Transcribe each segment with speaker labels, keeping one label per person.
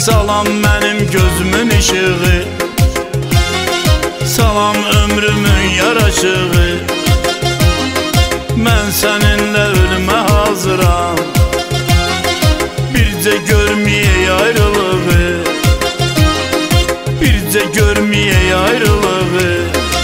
Speaker 1: Salam mənim gözümün ışığı, salam ömrümün yaraşığı. Mən səninlə ölümə hazıram, bircə görməyək ayrılığı, bircə görməyək ayrılığı.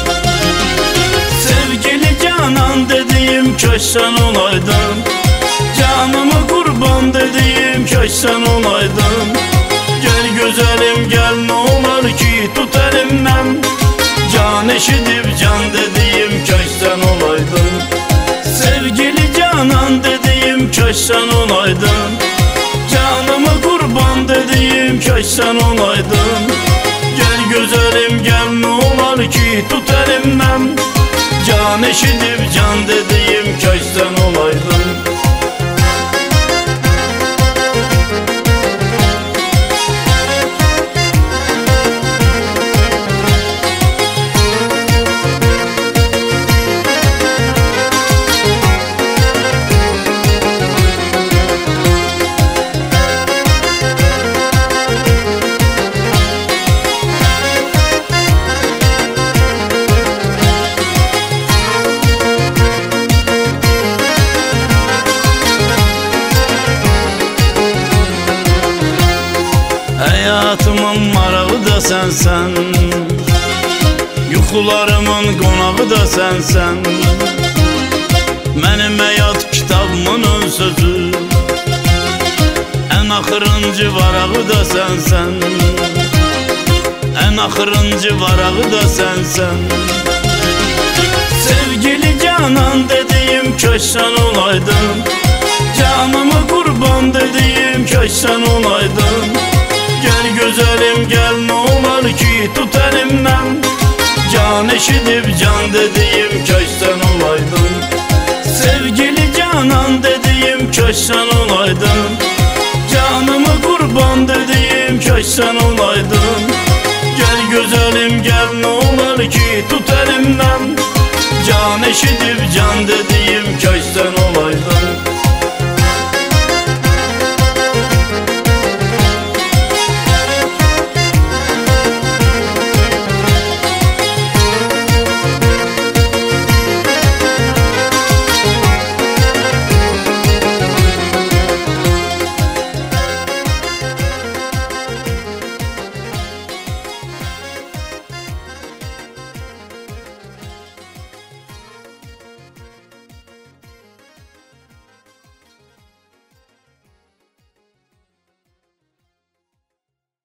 Speaker 1: Sevgili canan dediyim kaş sən olaydın, canımı qurban dediyim kaş sən olaydın. Gel güzelim gel, ne olur ki tut elimden, can eşidip can dediğim kaş sen olaydın. Sevgili canan dediğim kaş sen olaydın, canımı kurban dediğim kaş sen olaydın. Gel güzelim gel, ne olur ki tut elimden, can eşidip can dediğim kaş sen olaydın. Hayatımın marağı da sensen, yuxularımın qonağı da sensen. Mənim həyat kitabımın ön sözü, ən axırıncı varağı da sensen, ən axırıncı varağı da sensen. Sevgili canan dediyim kaş sen olaydın, canımı qurban dediyim kaş sen olaydın. Gel güzelim gel, ne olur ki tut elimden, can eşidip can dediğim kaş sen olaydın. Sevgili canan dediğim kaş sen olaydın, canımı kurban dediğim kaş sen olaydın. Gel güzelim gel, ne olur ki tut elimden, can eşidip can dediğim kaş sen